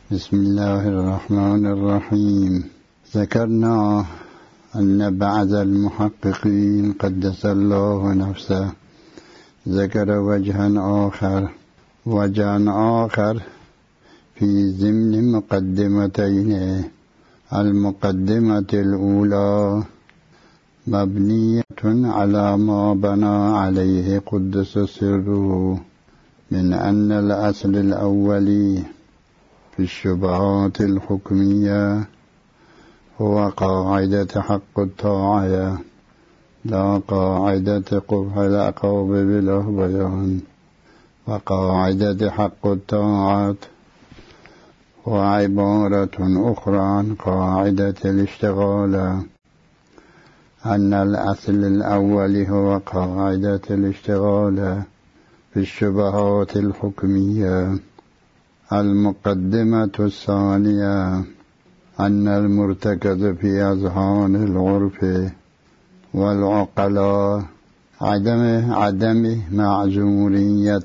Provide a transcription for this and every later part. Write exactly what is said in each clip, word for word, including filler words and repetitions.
بسم الله الرحمن الرحيم. ذكرنا أن بعض المحققين قدس الله نفسه ذكر وجها آخر وجها آخر في ضمن مقدمتين. المقدمة الأولى مبنية على ما بنى عليه قدس سره من أن الأصل الأولي في الشبهات الحكمية هو قاعدة حق الطاعة لا قاعدة قبح العقاب بلا بيان، وقاعدة حق الطاعة هو عبارة أخرى عن قاعدة الاشتغال. أن الأصل الأول هو قاعدة الاشتغال في الشبهات الحكمية. المقدمة الثانية أن المرتكز في أذهان العرف والعقلاء عدم عدم معذورية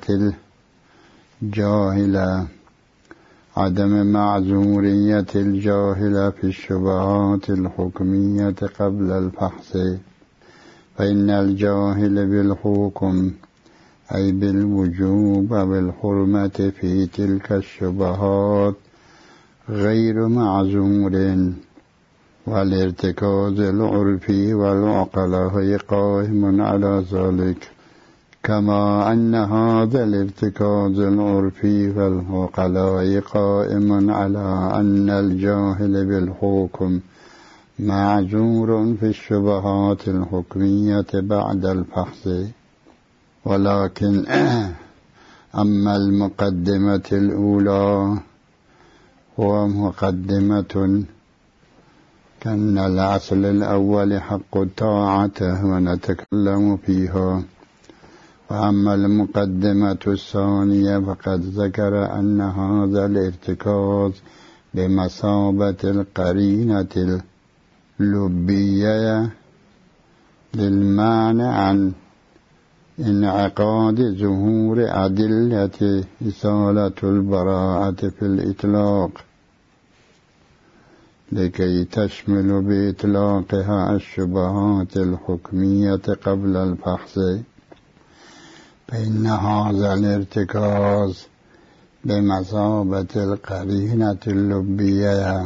الجاهلة عدم معذورية الجاهلة في الشبهات الحكمية قبل الفحص، فإن الجاهل بالحكم أي بالوجوب وبالحرمة في تلك الشبهات غير معذور، والارتكاز العرفي والعقلاء قائم على ذلك، كما أن هذا الارتكاز العرفي والعقلاء قائم على أن الجاهل بالحكم معذور في الشبهات الحكمية بعد الفحص. ولكن أما المقدمة الأولى هو مقدمة كان الأصل الأول حق الطاعة ونتكلم فيها. وأما المقدمة الثانية فقد ذكر أن هذا الارتكاز بمثابة القرينة اللبية للمعنى عن انعقاد ظهور أدلة إزالة البراءة في الإطلاق لكي تشمل بإطلاقها الشبهات الحكمية قبل الفحص، فإن هذا الارتكاز بمثابة القرينة اللبية،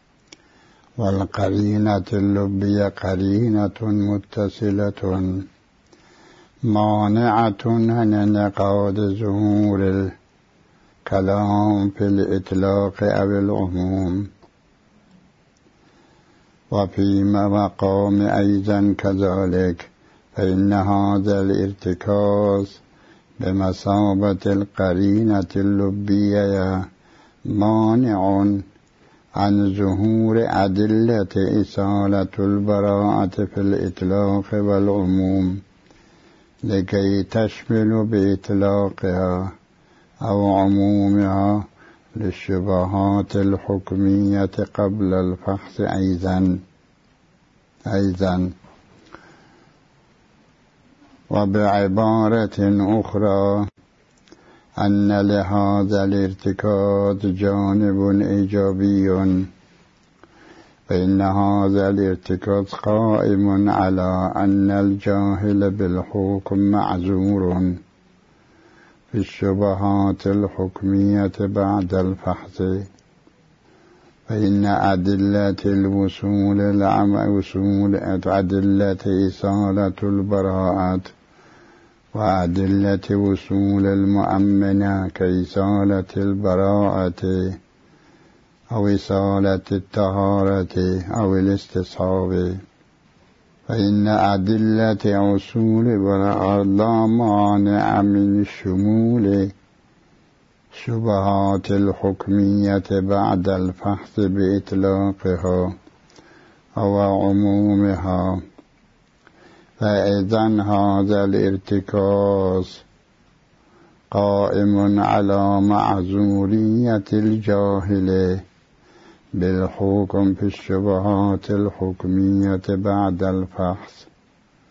والقرينة اللبية قرينة متصلة مانعة عن انعقاد ظهور الكلام في الإطلاق أو العموم. وفي مقام أيضا كذلك، فإن هذا الارتكاز بمثابة القرينة اللبية مانع عن ظهور أدلة إزالة البراءة في الإطلاق والعموم لكي تشمل بإطلاقها أو عمومها للشبهات الحكمية قبل الفحص أيضا أيضا وبعبارة أخرى أن لهذا الارتكاز جانب إيجابي، فإن هذا الارتكاز قائم على أن الجاهل بالحكم معذور في الشبهات الحكمية بعد الفحص، فإن أدلة الوصول العم وصول أدلة إزالة البراءة وأدلة وصول المؤمنة كإزالة البراءة أو إزالة الطهارة أو الاستصحاب، فإن أدلة وصول البراءة لا مانع من شمول شبهات الحكمية بعد الفحص بإطلاقها أو عمومها. فإذن هذا الارتكاز قائم على معذورية الجاهل بالحكم في الشبهات الحكمية بعد الفحص،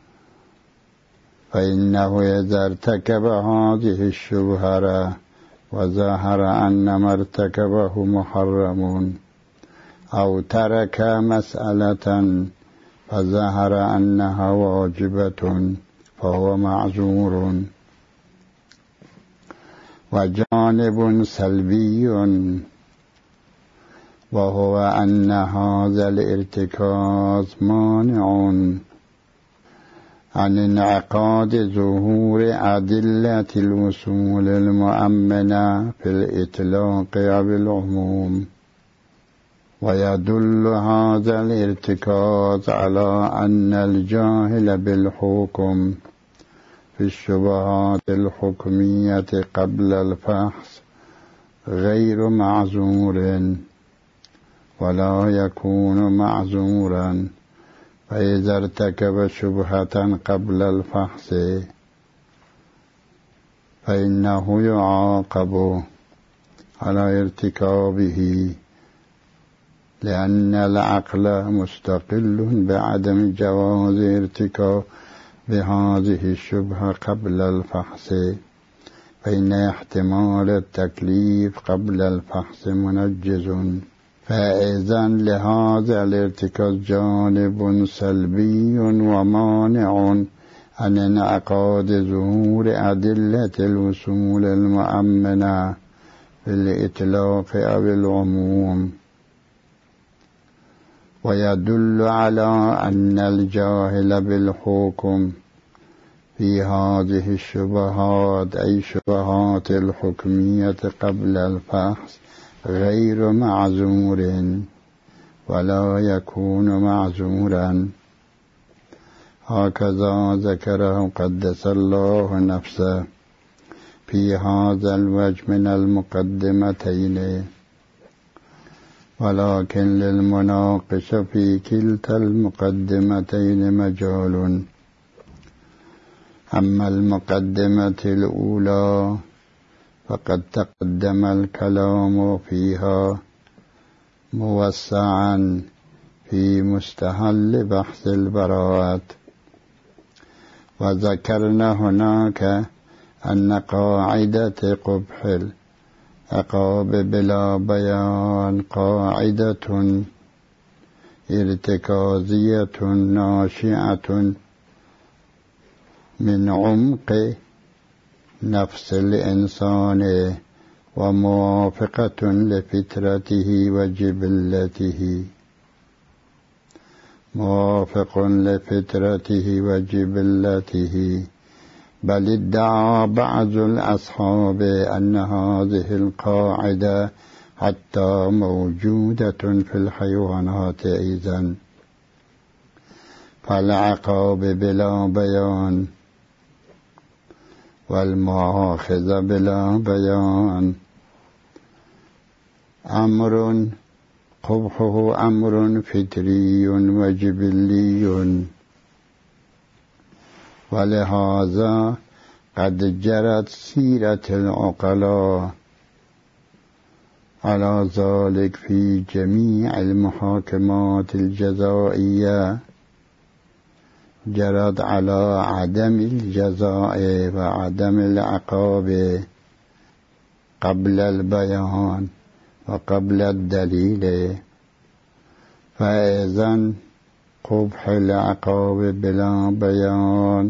فإنه إذا ارتكب هذه الشبهة وظهر أن ما ارتكبه محرم، أو ترك مسألة فظهر أنها واجبة فهو معذور. وجانب سلبي وهو أن هذا الارتكاز مانع عن انعقاد ظهور أدلة الوصول المؤمنة في الإطلاق أو العموم. ويدل هذا الارتكاز على أن الجاهل بالحكم في الشبهات الحكمية قبل الفحص غير معذور، ولا يكون معذورا فإذا ارتكب شبهة قبل الفحص فإنه يعاقب على ارتكابه، لأن العقل مستقل بعدم جواز ارتكاب بهذه الشبهة قبل الفحص، فإن احتمال التكليف قبل الفحص منجز. فإذا لهذا الارتكاز جانب سلبي ومانع عن انعقاد ظهور أدلة الوصول المؤمنة في الإطلاق أو العموم. ويدل على أن الجاهل بالحكم في هذه الشبهات أي شبهات الحكمية قبل الفحص غير معذور، ولا يكون معذورا. هكذا ذكره قدس الله نفسه في هذا الوجه من المقدمتين. ولكن للمناقش في كلتا المقدمتين مجال. أما المقدمة الأولى فقد تقدم الكلام فيها موسعا في مستهل بحث البراءات، وذكرنا هناك أن قاعدة قبح العقاب بلا بيان قاعدة ارتكازية ناشئة من عمق نفس الإنسان وموافقة لفطرته وجبلته موافق لفطرته وجبلته. بل ادعى بعض الأصحاب أن هذه القاعدة حتى موجودة في الحيوانات أيضا. فالعقاب بلا بيان والمؤاخذة بلا بيان أمر قبحه أمر فطري وجبلي، ولهذا قد جرت سيرة العقلاء على ذلك في جميع المحاكمات الجزائية، جرت على عدم الجزاء وعدم العقاب قبل البيان وقبل الدليل. فإذا قبح العقاب بلا بيان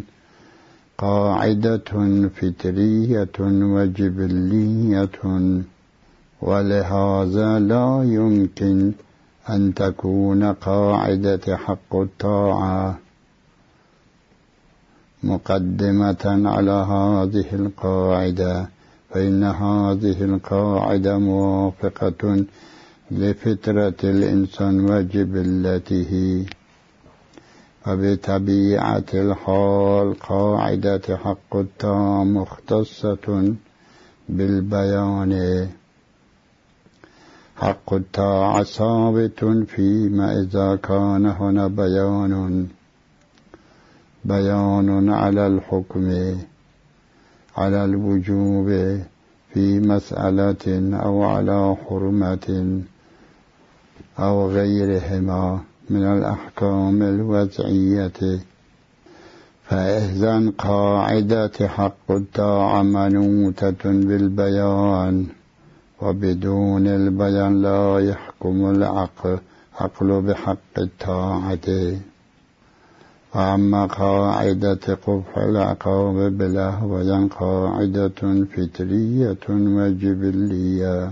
قاعدة فطرية وجبلية، ولهذا لا يمكن أن تكون قاعدة حق الطاعة مقدمة على هذه القاعدة، فإن هذه القاعدة موافقة لفطرة الإنسان وجبلته، وبطبيعة الحال قاعدة حق الطاعة مختصة بالبيان. حق الطاعة ثابت فيما إذا كان هنا بيان بيان على الحكم على الوجوب في مسألة أو على حرمة أو غيرهما من الأحكام الوضعية. فإذن قاعدة حق الطاعة منوتة بالبيان، وبدون البيان لا يحكم العقل عقل بحق الطاعة. وأما قاعدة قبح العقاب بالأهوى قاعدة فطرية وجبلية،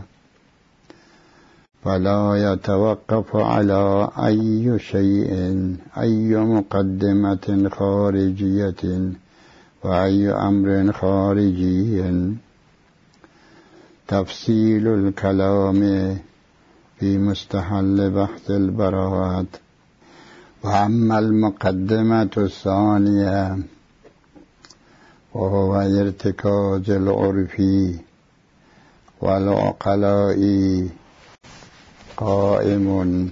فلا يتوقف على أي شيء أي مقدمة خارجية وأي أمر خارجي. تفصيل الكلام في مستحل بحث البراءات. وأما المقدمة الثانية وهو ارتكاز العرف والعقلاء قائم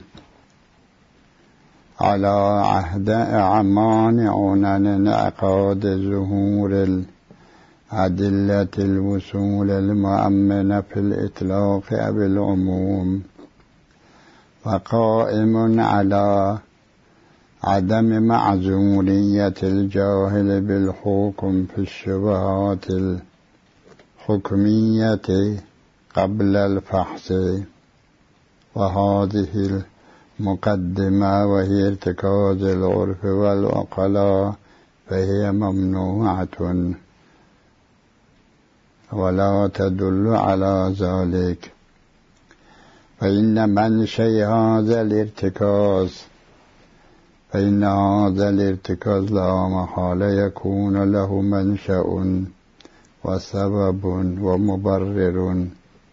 على عهد مانع عن انعقاد ظهور الأدلة الوصول المؤمنة في الإطلاق أو العموم، وقائم على عدم معذورية الجاهل بالحكم في الشبهات الحكمية قبل الفحص. وهذه المقدمة وهي ارتكاز العرف والعقلاء فهي ممنوعة ولا تدل على ذلك، فإن منشأ هذا الارتكاز فإن هذا الارتكاز لا محالة يكون له منشأ وسبب ومبرر.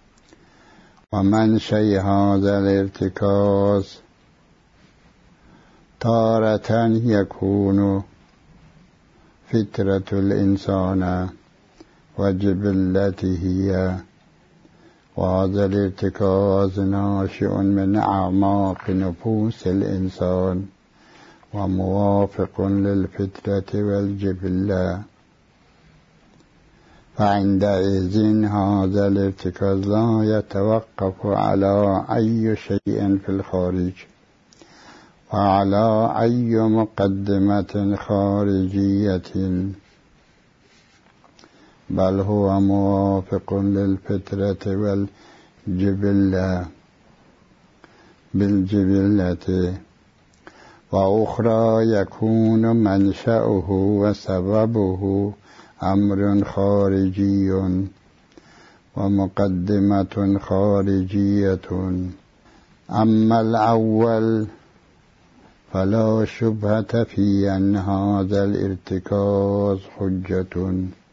ومنشأ هذا الارتكاز تارة يكون فطرة الإنسان وجبلته، وهذا الارتكاز ناشئ من أعماق نفوس الإنسان وموافق للفطرة والجبلة. فعندئذ هذا الارتكاز لا يتوقف على أي شيء في الخارج وعلى أي مقدمة خارجية، بل هو موافق للفطرة والجبلة بالجبلة. وأخرى يكون منشأه وسببه أمر خارجي ومقدمة خارجية. أما الأول فلا شبهة في أن هذا الارتكاز حجة،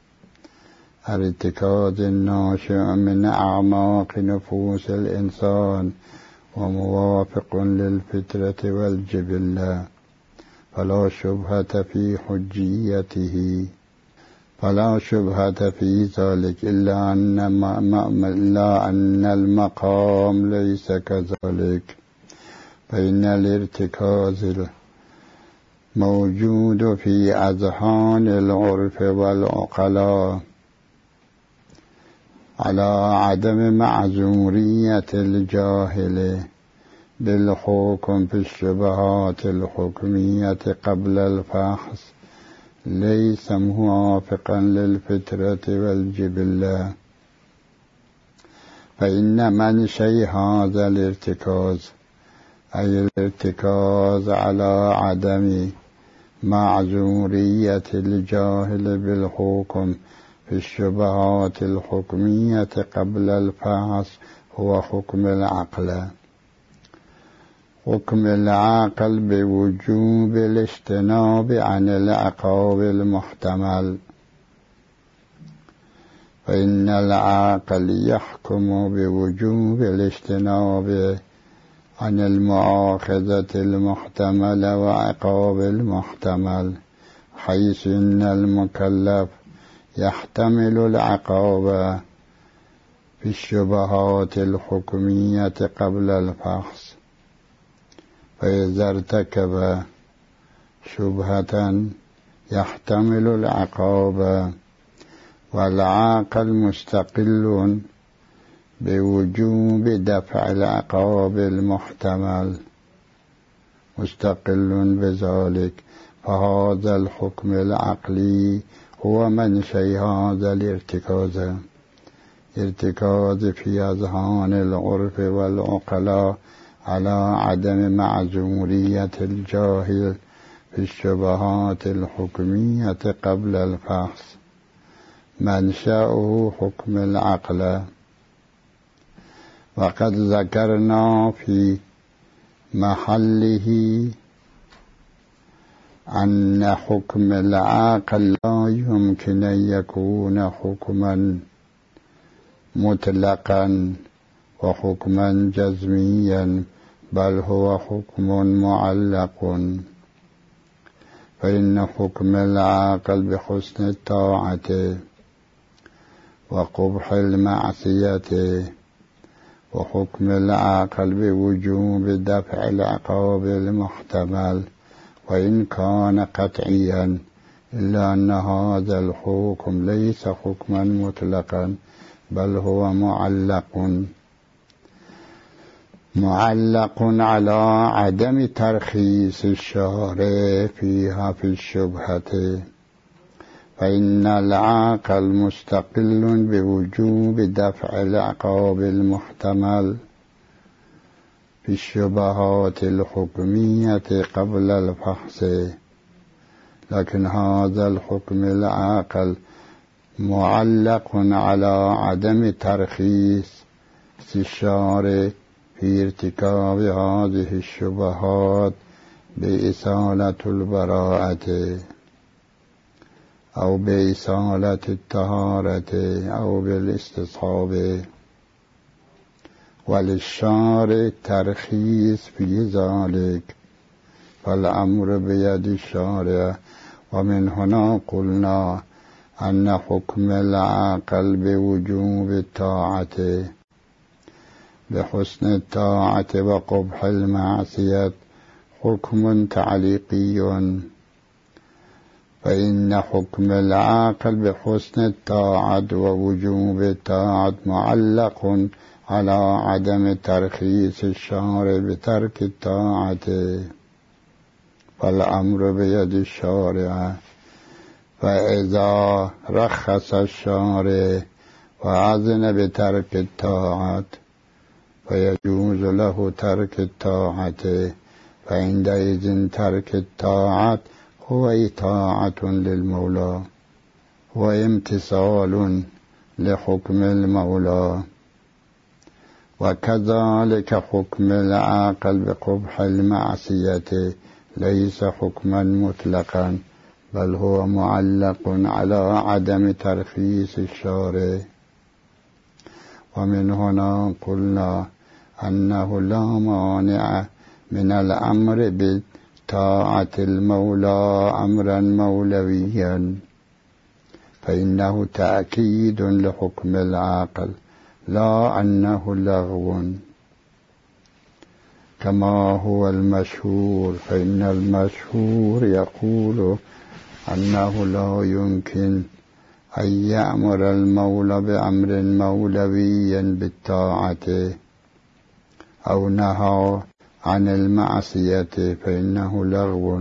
ارتكاز الناشئ من أعماق نفوس الإنسان وموافق للفطرة والجبلة، فلا شبهة في حجيته فلا شبهة في ذلك، إلا أن, إلا أن المقام ليس كذلك، فإن الارتكاز الموجود في أذهان العرف والعقلاء على عدم معذورية الجاهل بالحكم في الشبهات الحكمية قبل الفحص ليس موافقا للفطرة والجبلة، فإن منشأ هذا الارتكاز أي الارتكاز على عدم معذورية الجاهل بالحكم في الشبهات الحكمية قبل الفحص هو حكم العقل. حكم العقل بوجوب الاجتناب عن العقاب المحتمل، فإن العقل يحكم بوجوب الاجتناب عن المؤاخذة المحتملة وعقاب المحتمل، حيث إن المكلف يحتمل العقاب في الشبهات الحكمية قبل الفحص، فإذا ارتكب شبهة يحتمل العقاب، والعاقل مستقل بوجوب دفع العقاب المحتمل، مستقل بذلك، فهذا الحكم العقلي هو منشأ هذا الارتكاز ارتكاز في أذهان العرف والعقلاء على عدم معذورية الجاهل في الشبهات الحكمية قبل الفحص، منشأه حكم العقل. وقد ذكرنا في محله أن حكم العقل لا يمكن أن يكون حكما مطلقا وحكما جزميا، بل هو حكم معلق. فإن حكم العقل بحسن الطاعة وقبح المعصية، وحكم العقل بوجوب دفع العقاب المحتمل وإن كان قطعيا، إلا أن هذا الحكم ليس حكما مطلقا بل هو معلق معلق على عدم ترخيص الشارع فيها في الشبهة. فإن العقل مستقل بوجوب دفع العقاب المحتمل في الشبهات الحكمية قبل الفحص، لكن هذا الحكم العقل معلق على عدم ترخيص الشارع في ارتكاب هذه الشبهات بإزالة البراءة أو بإزالة الطهارة أو بالاستصحاب، وللشارع ترخيص في ذلك، فالأمر بيد الشارع. ومن هنا قلنا أن حكم العقل بوجوب الطاعة بحسن الطاعة وقبح المعصية حكم تعليقي. فإن حكم العقل بحسن الطاعة ووجوب الطاعة معلق على عدم ترخيص الشارع بترك الطاعة، فالأمر بيد الشارع. فإذا رخص الشارع وأذن بترك الطاعة فيجوز له ترك الطاعة، فعندئذ ترك الطاعة هو إطاعة للمولى وامتثال لحكم المولى. وكذلك حكم العقل بقبح المعصية ليس حكما مطلقا بل هو معلق على عدم ترخيص الشارع. ومن هنا قلنا أنه لا مانع من الأمر بطاعة المولى أمرا مولويا، فإنه تأكيد لحكم العقل لا أنه لغو كما هو المشهور. فإن المشهور يقول أنه لا يمكن أن يأمر المولى بأمر مولوي بالطاعة أو نهى عن المعصية، فإنه لغو،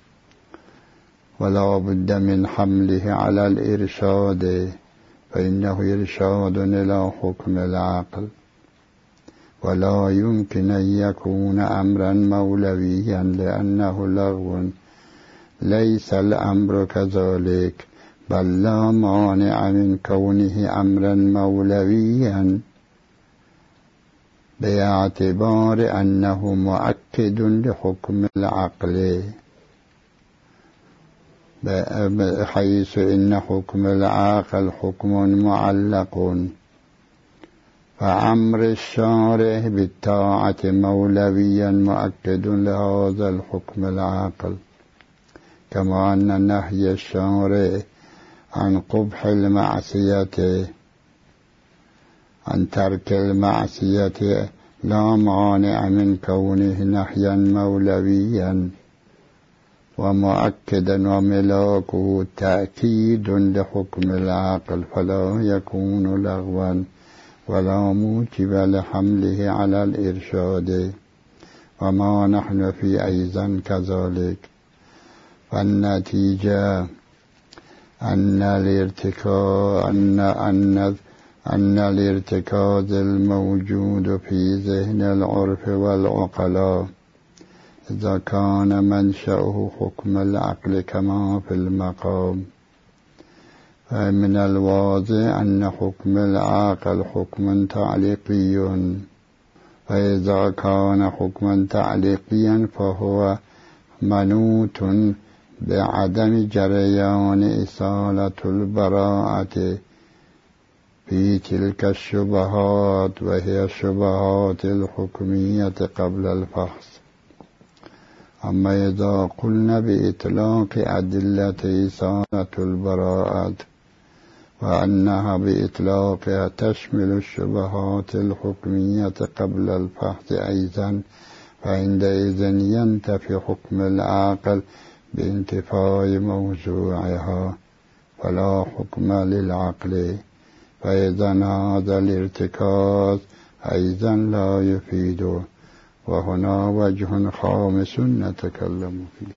ولا بد من حمله على الإرشاد، فإنه إرشاد إلى حكم العقل. ولا يمكن أن يكون أمرا مولويا لأنه لغو. ليس الأمر كذلك، بل لا مانع من كونه أمرا مولويا باعتبار أنه مؤكد لحكم العقل، حيث إن حكم العقل حكم معلق. فأمر الشارع بالطاعة مولويا مؤكد لهذا الحكم العقل، كما أن نهي الشارع عن قبح المعصية عن ترك المعصية لا مانع من كونه نهيا مولويا ومؤكدا، وملاكه تأكيد لحكم العقل، فلا يكون لغوا ولا موجب لحمله على الإرشاد. وما نحن في أيضا كذلك. فالنتيجة أن الارتكاز أن أن أن الارتكاز الموجود في ذهن العرف والعقلاء إذا كان منشأه حكم العقل كما في المقام، فمن الواضح أن حكم العقل حكم تعليقي، فإذا كان حكما تعليقيا فهو منوط بعدم جريان إصالة البراءة في تلك الشبهات، وهي الشبهات الحكمية قبل الفحص. أما إذا قلنا بإطلاق أدلة إصالة البراءة وأنها بإطلاقها تشمل الشبهات الحكمية قبل الفحص أيضا، فعندئذ ينتفي حكم العقل بانتفاء موضوعها، فلا حكم للعقل، فإذا هذا الارتكاز أيضا لا يفيد. وهنا وجه خامس نتكلم فيه.